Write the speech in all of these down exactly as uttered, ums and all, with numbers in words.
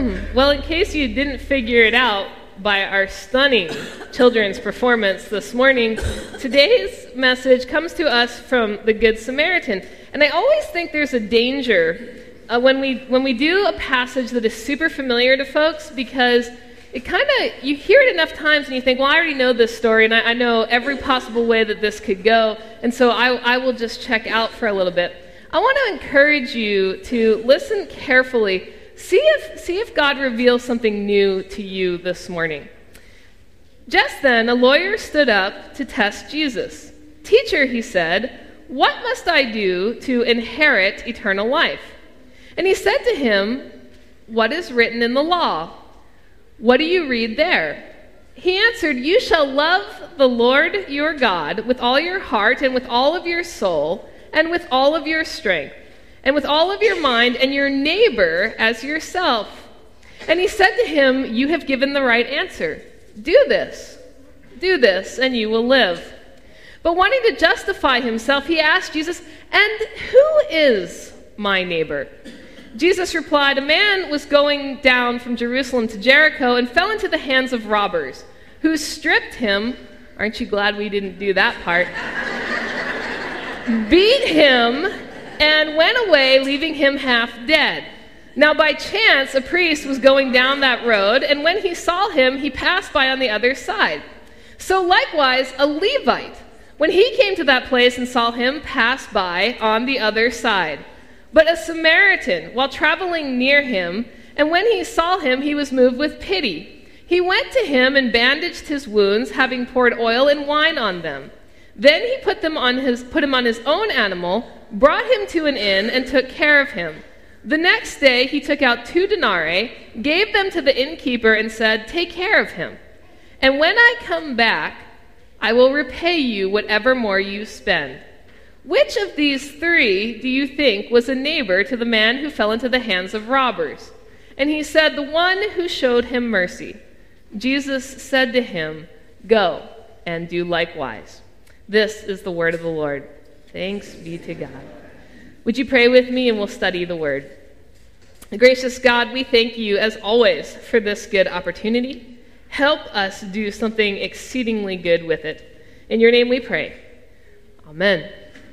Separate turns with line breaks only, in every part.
Well, in case you didn't figure it out by our stunning children's performance this morning, today's message comes to us from the Good Samaritan. And I always think there's a danger uh, when we when we do a passage that is super familiar to folks, because it kind of, you hear it enough times and you think, well, I already know this story and I, I know every possible way that this could go, and so I, I will just check out for a little bit. I want to encourage you to listen carefully. See if, see if God reveals something new to you this morning. Just then, a lawyer stood up to test Jesus. "Teacher," he said, "what must I do to inherit eternal life?" And he said to him, "What is written in the law? What do you read there?" He answered, "You shall love the Lord your God with all your heart and with all of your soul and with all of your strength, and with all of your mind, and your neighbor as yourself." And he said to him, "You have given the right answer. Do this, do this, and you will live." But wanting to justify himself, he asked Jesus, "And who is my neighbor?" Jesus replied, "A man was going down from Jerusalem to Jericho and fell into the hands of robbers, who stripped him," aren't you glad we didn't do that part, "beat him, and went away, leaving him half dead. Now by chance a priest was going down that road, and when he saw him, he passed by on the other side. So likewise a Levite, when he came to that place and saw him, passed by on the other side. But a Samaritan, while traveling near him, and when he saw him, he was moved with pity. He went to him and bandaged his wounds, having poured oil and wine on them. Then he put them on his put him on his own animal, brought him to an inn, and took care of him. The next day he took out two denarii, gave them to the innkeeper, and said, 'Take care of him. And when I come back, I will repay you whatever more you spend.' Which of these three do you think was a neighbor to the man who fell into the hands of robbers?" And he said, "The one who showed him mercy." Jesus said to him, "Go and do likewise." This is the word of the Lord. Thanks be to God. Would you pray with me and we'll study the word. Gracious God, we thank you as always for this good opportunity. Help us do something exceedingly good with it. In your name we pray. Amen.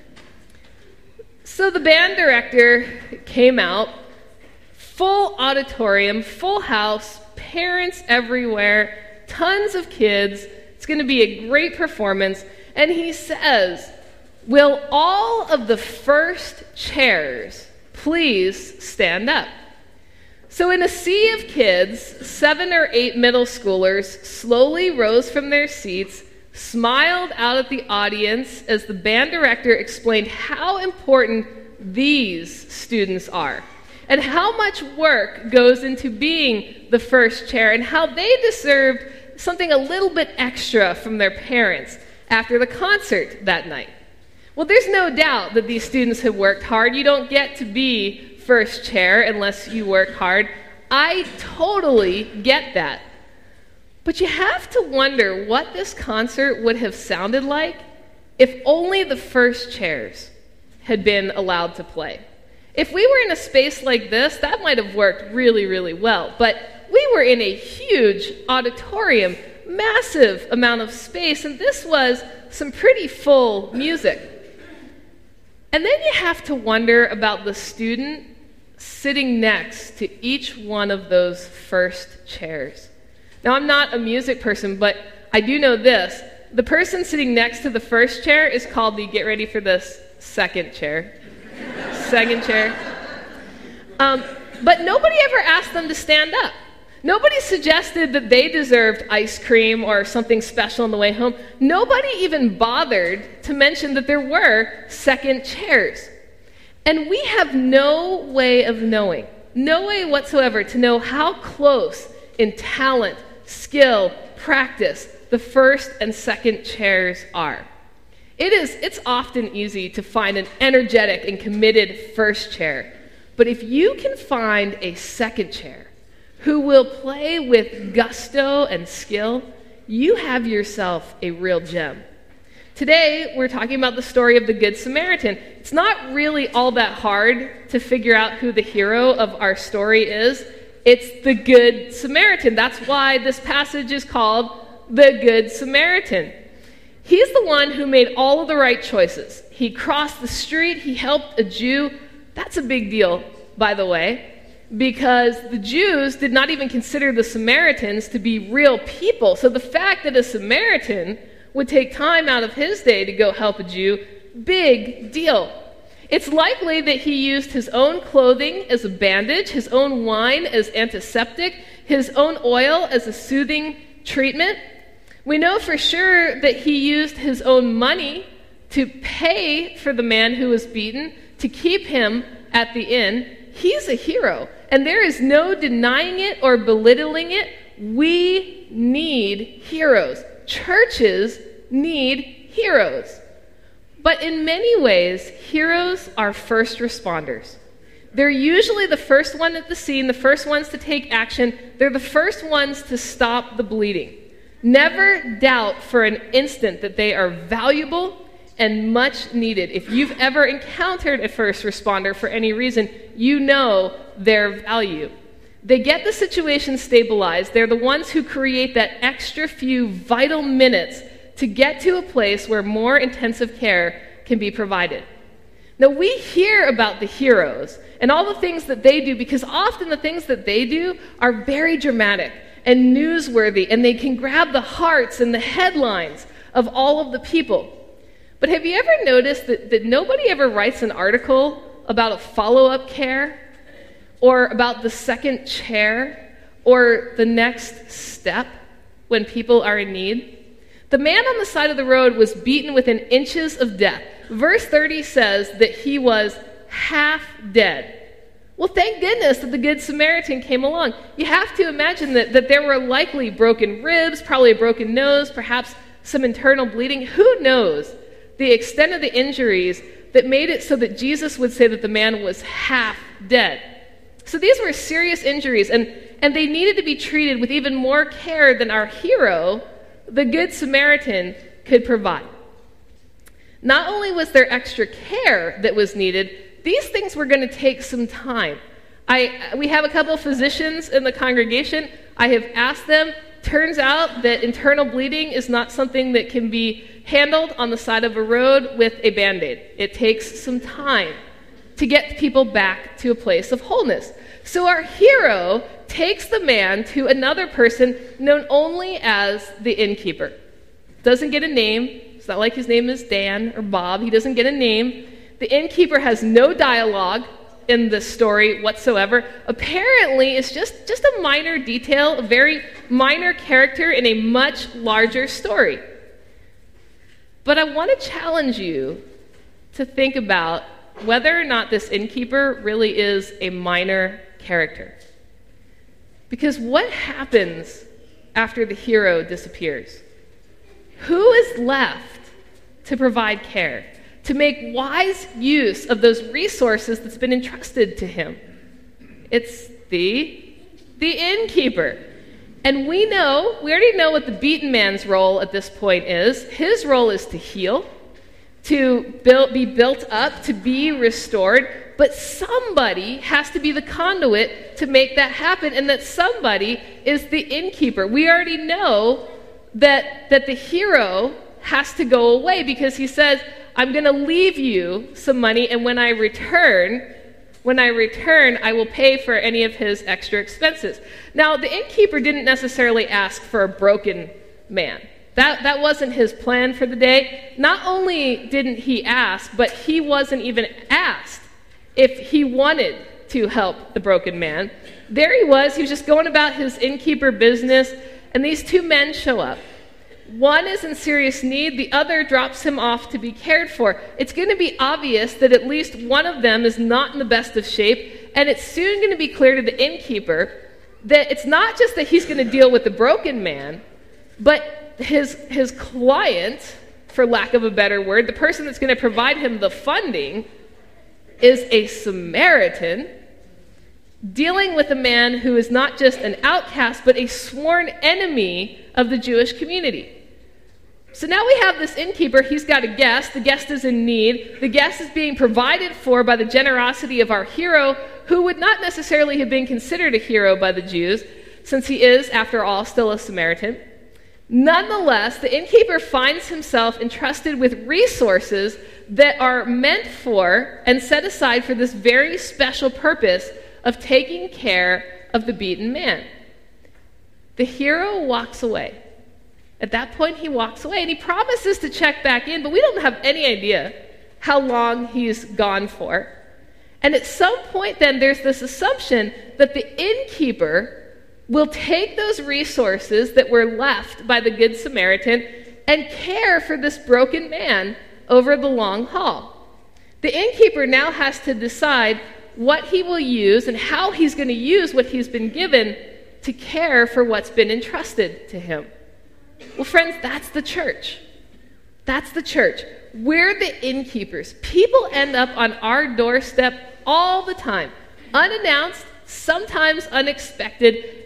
So the band director came out, full auditorium, full house, parents everywhere, tons of kids. It's going to be a great performance. And he says, "Will all of the first chairs please stand up?" So in a sea of kids, seven or eight middle schoolers slowly rose from their seats, smiled out at the audience as the band director explained how important these students are, and how much work goes into being the first chair, and how they deserved something a little bit extra from their parents after the concert that night. Well, there's no doubt that these students have worked hard. You don't get to be first chair unless you work hard. I totally get that. But you have to wonder what this concert would have sounded like if only the first chairs had been allowed to play. If we were in a space like this, that might have worked really, really well. But we were in a huge auditorium, massive amount of space, and this was some pretty full music. And then you have to wonder about the student sitting next to each one of those first chairs. Now, I'm not a music person, but I do know this. The person sitting next to the first chair is called the, get ready for this, second chair. Second chair. Um, but nobody ever asked them to stand up. Nobody suggested that they deserved ice cream or something special on the way home. Nobody even bothered to mention that there were second chairs. And we have no way of knowing, no way whatsoever to know how close in talent, skill, practice the first and second chairs are. It is, it's often easy to find an energetic and committed first chair. But if you can find a second chair who will play with gusto and skill, you have yourself a real gem. Today, we're talking about the story of the Good Samaritan. It's not really all that hard to figure out who the hero of our story is. It's the Good Samaritan. That's why this passage is called the Good Samaritan. He's the one who made all of the right choices. He crossed the street. He helped a Jew. That's a big deal, by the way, because the Jews did not even consider the Samaritans to be real people. So the fact that a Samaritan would take time out of his day to go help a Jew, big deal. It's likely that he used his own clothing as a bandage, his own wine as antiseptic, his own oil as a soothing treatment. We know for sure that he used his own money to pay for the man who was beaten, to keep him at the inn. He's a hero, and there is no denying it or belittling it. We need heroes. Churches need heroes. But in many ways, heroes are first responders. They're usually the first one at the scene, the first ones to take action. They're the first ones to stop the bleeding. Never doubt for an instant that they are valuable and much needed. If you've ever encountered a first responder for any reason, you know their value. They get the situation stabilized. They're the ones who create that extra few vital minutes to get to a place where more intensive care can be provided. Now, we hear about the heroes and all the things that they do because often the things that they do are very dramatic and newsworthy, and they can grab the hearts and the headlines of all of the people. But have you ever noticed that, that nobody ever writes an article about a follow-up care or about the second chair or the next step when people are in need? The man on the side of the road was beaten within inches of death. Verse thirty says that he was half dead. Well, thank goodness that the Good Samaritan came along. You have to imagine that, that there were likely broken ribs, probably a broken nose, perhaps some internal bleeding. Who knows the extent of the injuries that made it so that Jesus would say that the man was half dead. So these were serious injuries, and, and they needed to be treated with even more care than our hero, the Good Samaritan, could provide. Not only was there extra care that was needed, these things were going to take some time. I, we have a couple of physicians in the congregation. I have asked them. Turns out that internal bleeding is not something that can be handled on the side of a road with a Band-Aid. It takes some time to get people back to a place of wholeness. So our hero takes the man to another person known only as the innkeeper. Doesn't get a name. It's not like his name is Dan or Bob. He doesn't get a name. The innkeeper has no dialogue in the story whatsoever. Apparently, it's just, just a minor detail, a very minor character in a much larger story. But I want to challenge you to think about whether or not this innkeeper really is a minor character. Because what happens after the hero disappears? Who is left to provide care, to make wise use of those resources that's been entrusted to him? It's the, the innkeeper. And we know, we already know what the beaten man's role at this point is. His role is to heal, to build, be built up, to be restored. But somebody has to be the conduit to make that happen, and that somebody is the innkeeper. We already know that, that the hero has to go away because he says, I'm going to leave you some money, and when I return, when I return, I will pay for any of his extra expenses. Now, the innkeeper didn't necessarily ask for a broken man. That, that wasn't his plan for the day. Not only didn't he ask, but he wasn't even asked if he wanted to help the broken man. There he was. He was just going about his innkeeper business, and these two men show up. One is in serious need. The other drops him off to be cared for. It's going to be obvious that at least one of them is not in the best of shape, and it's soon going to be clear to the innkeeper that it's not just that he's going to deal with the broken man, but his, his client, for lack of a better word, the person that's going to provide him the funding, is a Samaritan dealing with a man who is not just an outcast, but a sworn enemy of the Jewish community. So now we have this innkeeper. He's got a guest. The guest is in need. The guest is being provided for by the generosity of our hero, who would not necessarily have been considered a hero by the Jews, since he is, after all, still a Samaritan. Nonetheless, the innkeeper finds himself entrusted with resources that are meant for and set aside for this very special purpose of taking care of the beaten man. The hero walks away. At that point, he walks away, and he promises to check back in, but we don't have any idea how long he's gone for. And at some point then, there's this assumption that the innkeeper will take those resources that were left by the Good Samaritan and care for this broken man over the long haul. The innkeeper now has to decide what he will use and how he's going to use what he's been given to care for what's been entrusted to him. Well, friends, that's the church. That's the church. We're the innkeepers. People end up on our doorstep all the time, unannounced, sometimes unexpected,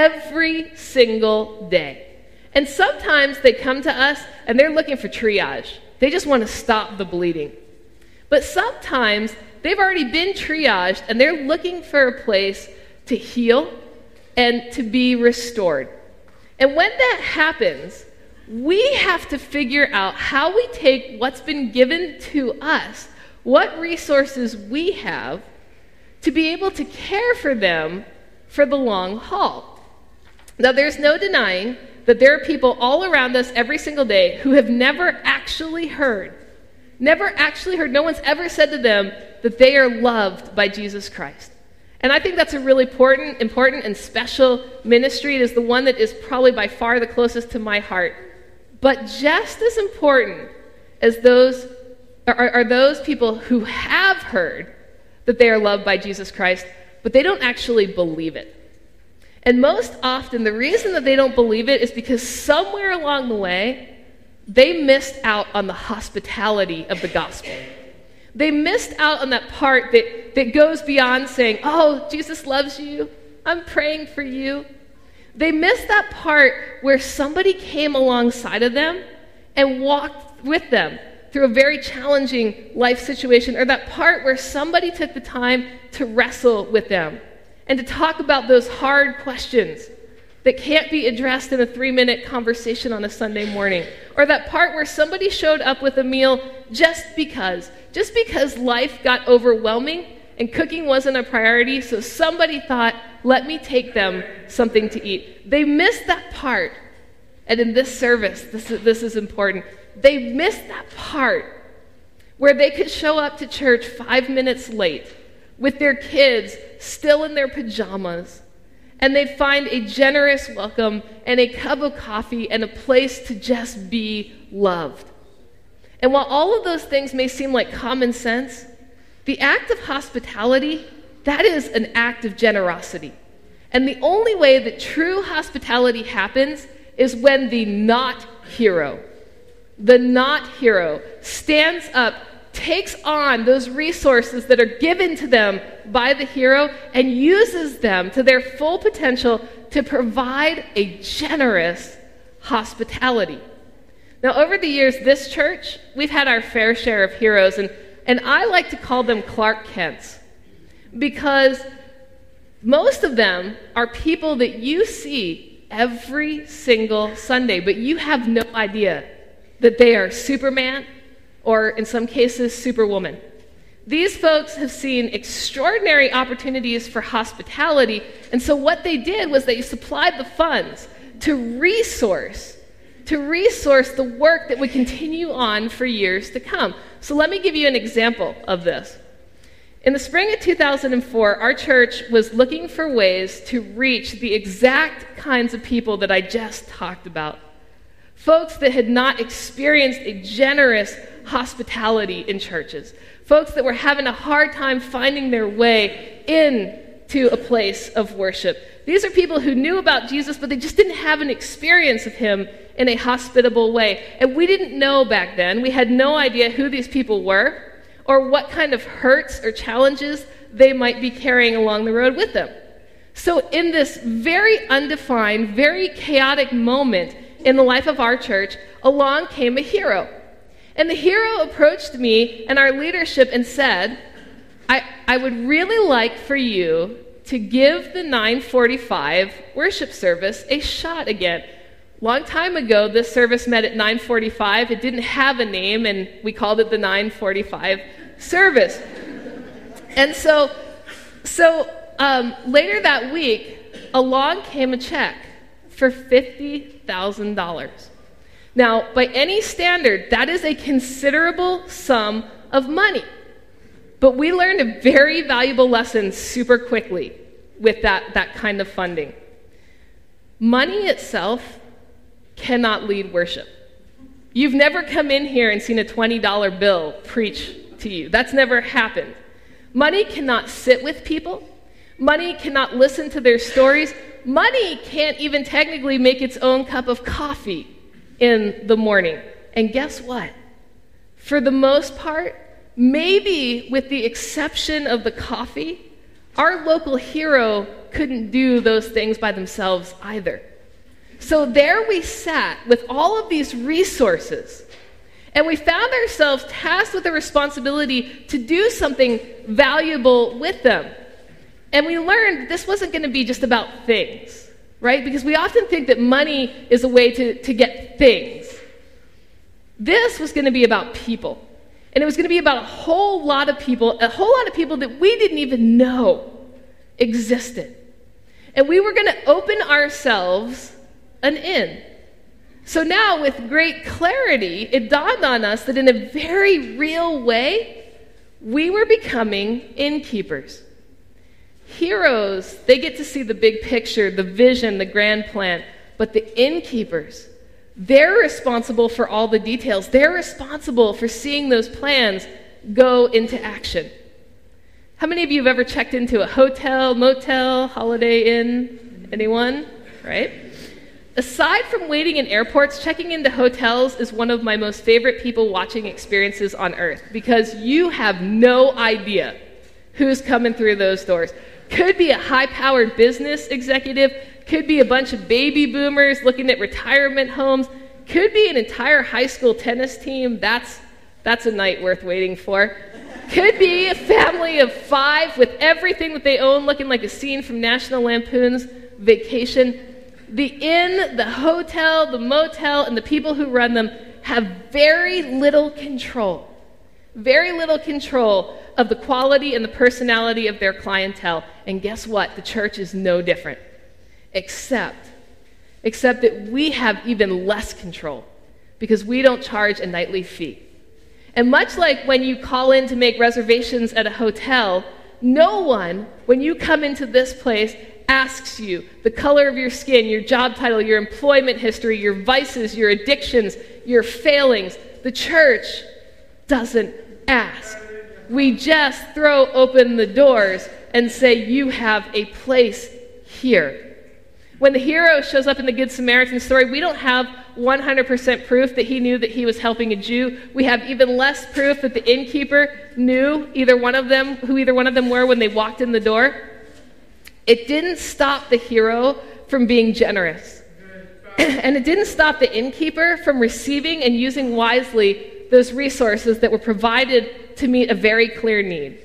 every single day. And sometimes they come to us and they're looking for triage. They just want to stop the bleeding. But sometimes they've already been triaged and they're looking for a place to heal and to be restored. And when that happens, we have to figure out how we take what's been given to us, what resources we have, to be able to care for them for the long haul. Now, there's no denying that there are people all around us every single day who have never actually heard, never actually heard, no one's ever said to them that they are loved by Jesus Christ. And I think that's a really important, important and special ministry. It is the one that is probably by far the closest to my heart. But just as important as those are, are those people who have heard that they are loved by Jesus Christ, but they don't actually believe it. And most often, the reason that they don't believe it is because somewhere along the way, they missed out on the hospitality of the gospel. They missed out on that part that, that goes beyond saying, oh, Jesus loves you, I'm praying for you. They missed that part where somebody came alongside of them and walked with them through a very challenging life situation, or that part where somebody took the time to wrestle with them and to talk about those hard questions that can't be addressed in a three-minute conversation on a Sunday morning, or that part where somebody showed up with a meal just because, just because life got overwhelming and cooking wasn't a priority, so somebody thought, let me take them something to eat. They missed that part. And in this service, this is, this is important, they missed that part where they could show up to church five minutes late with their kids still in their pajamas, and they'd find a generous welcome and a cup of coffee and a place to just be loved. And while all of those things may seem like common sense, the act of hospitality, that is an act of generosity. And the only way that true hospitality happens is when the not hero, the not hero stands up, takes on those resources that are given to them by the hero and uses them to their full potential to provide a generous hospitality. Now, over the years, this church, we've had our fair share of heroes, and, and I like to call them Clark Kents, because most of them are people that you see every single Sunday, but you have no idea that they are Superman, or in some cases, Superwoman. These folks have seen extraordinary opportunities for hospitality, and so what they did was they supplied the funds to resource, to resource the work that would continue on for years to come. So let me give you an example of this. In the spring of two thousand four, our church was looking for ways to reach the exact kinds of people that I just talked about. Folks that had not experienced a generous hospitality in churches. Folks that were having a hard time finding their way into a place of worship. These are people who knew about Jesus, but they just didn't have an experience of him in a hospitable way. And we didn't know back then. We had no idea who these people were or what kind of hurts or challenges they might be carrying along the road with them. So in this very undefined, very chaotic moment in the life of our church, along came a hero. And the hero approached me and our leadership and said, I, I would really like for you to give the nine forty-five worship service a shot again. Long time ago, this service met at nine forty-five. It didn't have a name, and we called it the nine forty-five service. And so, so um, later that week, along came a check for fifty thousand dollars. Now, by any standard, that is a considerable sum of money. But we learned a very valuable lesson super quickly with that, that kind of funding. Money itself cannot lead worship. You've never come in here and seen a twenty dollar bill preach to you. That's never happened. Money cannot sit with people. Money cannot listen to their stories. Money can't even technically make its own cup of coffee in the morning. And guess what? For the most part, maybe with the exception of the coffee, our local hero couldn't do those things by themselves either. So there we sat with all of these resources, and we found ourselves tasked with the responsibility to do something valuable with them. And we learned this wasn't going to be just about things, right? Because we often think that money is a way to, to get things. This was going to be about people. And it was going to be about a whole lot of people, a whole lot of people that we didn't even know existed. And we were going to open ourselves an inn. So now, with great clarity, it dawned on us that in a very real way, we were becoming innkeepers. Heroes, they get to see the big picture, the vision, the grand plan. But the innkeepers, they're responsible for all the details. They're responsible for seeing those plans go into action. How many of you have ever checked into a hotel, motel, Holiday Inn? Anyone? Right? Aside from waiting in airports, checking into hotels is one of my most favorite people watching experiences on earth, because you have no idea who's coming through those doors. Could be a high-powered business executive, could be a bunch of baby boomers looking at retirement homes, could be an entire high school tennis team. That's, that's a night worth waiting for. Could be a family of five with everything that they own looking like a scene from National Lampoon's Vacation. The inn, the hotel, the motel, and the people who run them have very little control. Very little control of the quality and the personality of their clientele. And guess what? The church is no different. Except, except that we have even less control because we don't charge a nightly fee. And much like when you call in to make reservations at a hotel, no one, when you come into this place, asks you the color of your skin, your job title, your employment history, your vices, your addictions, your failings. The church doesn't ask. We just throw open the doors and say, you have a place here. When the hero shows up in the Good Samaritan story, we don't have one hundred percent proof that he knew that he was helping a Jew. We have even less proof that the innkeeper knew either one of them, who either one of them were when they walked in the door. It didn't stop the hero from being generous. And it didn't stop the innkeeper from receiving and using wisely those resources that were provided to meet a very clear need.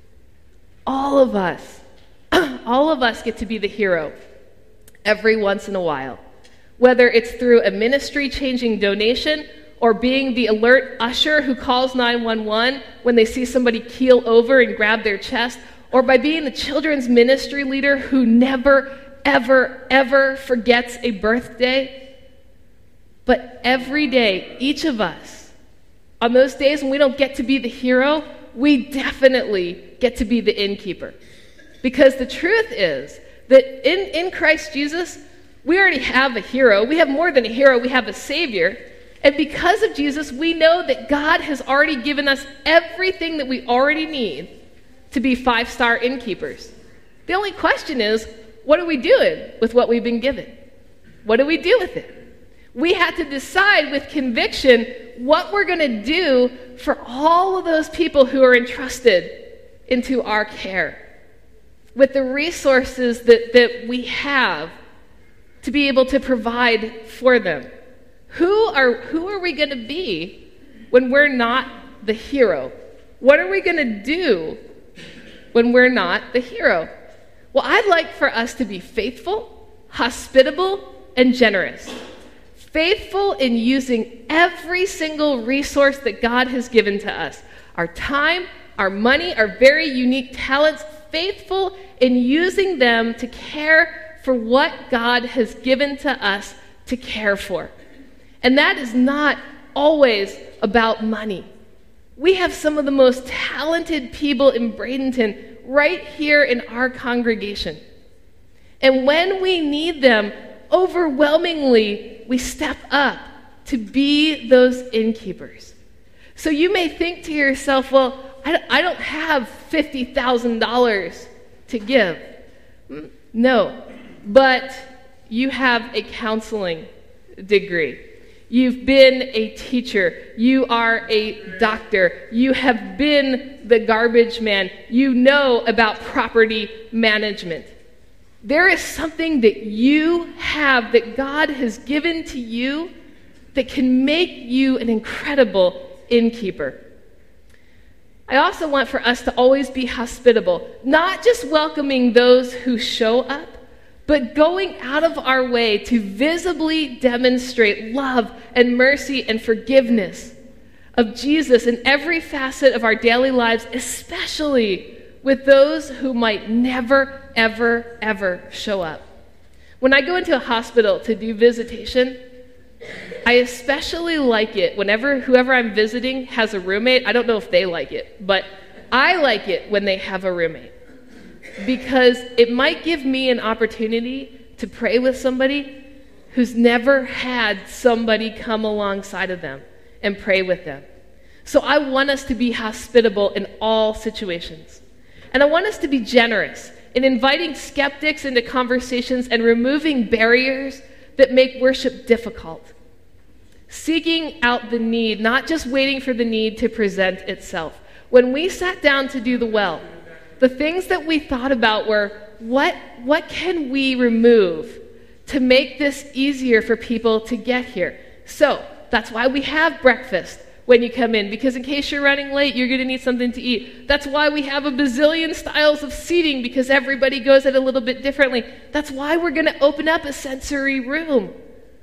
All of us, all of us get to be the hero every once in a while. Whether it's through a ministry-changing donation or being the alert usher who calls nine one one when they see somebody keel over and grab their chest, or by being the children's ministry leader who never, ever, ever forgets a birthday. But every day, each of us, on those days when we don't get to be the hero, we definitely get to be the innkeeper. Because the truth is that in, in Christ Jesus, we already have a hero. We have more than a hero. We have a Savior. And because of Jesus, we know that God has already given us everything that we already need to be five-star innkeepers. The only question is, what are we doing with what we've been given? What do we do with it? We had to decide with conviction what we're going to do for all of those people who are entrusted into our care, with the resources that, that we have to be able to provide for them. Who are, who are we going to be when we're not the hero? What are we going to do when we're not the hero? Well, I'd like for us to be faithful, hospitable, and generous. Faithful in using every single resource that God has given to us. Our time, our money, our very unique talents. Faithful in using them to care for what God has given to us to care for. And that is not always about money. We have some of the most talented people in Bradenton right here in our congregation. And when we need them, overwhelmingly, we step up to be those innkeepers. So you may think to yourself, well, I don't have fifty thousand dollars to give. No, but you have a counseling degree. You've been a teacher. You are a doctor. You have been the garbage man. You know about property management. There is something that you have that God has given to you that can make you an incredible innkeeper. I also want for us to always be hospitable, not just welcoming those who show up, but going out of our way to visibly demonstrate love and mercy and forgiveness of Jesus in every facet of our daily lives, especially with those who might never, ever, ever show up. When I go into a hospital to do visitation, I especially like it whenever whoever I'm visiting has a roommate. I don't know if they like it, but I like it when they have a roommate, because it might give me an opportunity to pray with somebody who's never had somebody come alongside of them and pray with them. So I want us to be hospitable in all situations. And I want us to be generous in inviting skeptics into conversations and removing barriers that make worship difficult. Seeking out the need, not just waiting for the need to present itself. When we sat down to do the well, the things that we thought about were, what, what can we remove to make this easier for people to get here? So that's why we have breakfast when you come in, because in case you're running late, you're going to need something to eat. That's why we have a bazillion styles of seating, because everybody goes it a little bit differently. That's why we're going to open up a sensory room,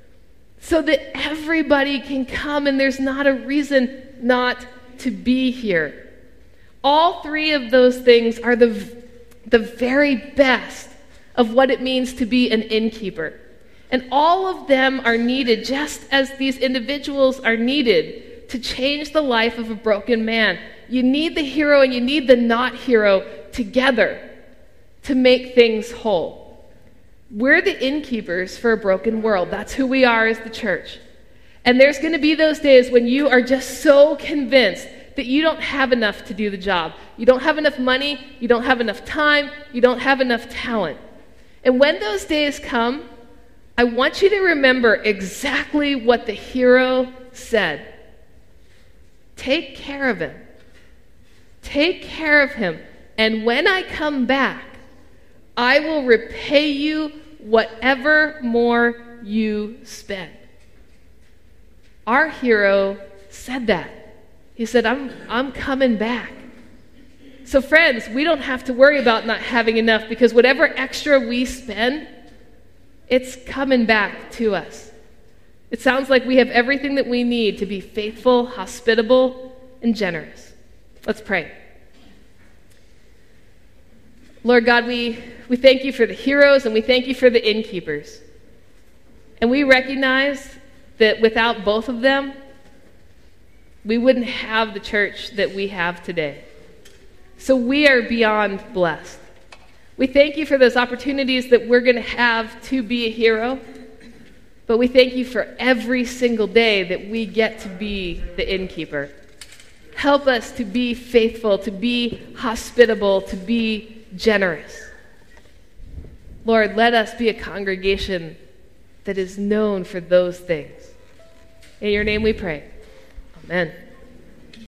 so that everybody can come and there's not a reason not to be here. All three of those things are the, the very best of what it means to be an innkeeper. And all of them are needed just as these individuals are needed to change the life of a broken man. You need the hero and you need the not hero together to make things whole. We're the innkeepers for a broken world. That's who we are as the church. And there's going to be those days when you are just so convinced that you don't have enough to do the job. You don't have enough money, you don't have enough time, you don't have enough talent. And when those days come, I want you to remember exactly what the hero said. Take care of him. Take care of him. And when I come back, I will repay you whatever more you spend. Our hero said that. He said, I'm, I'm coming back. So friends, we don't have to worry about not having enough, because whatever extra we spend, it's coming back to us. It sounds like we have everything that we need to be faithful, hospitable, and generous. Let's pray. Lord God, we, we thank you for the heroes and we thank you for the innkeepers. And we recognize that without both of them, we wouldn't have the church that we have today. So we are beyond blessed. We thank you for those opportunities that we're going to have to be a hero, but we thank you for every single day that we get to be the innkeeper. Help us to be faithful, to be hospitable, to be generous. Lord, let us be a congregation that is known for those things. In your name we pray. Amen.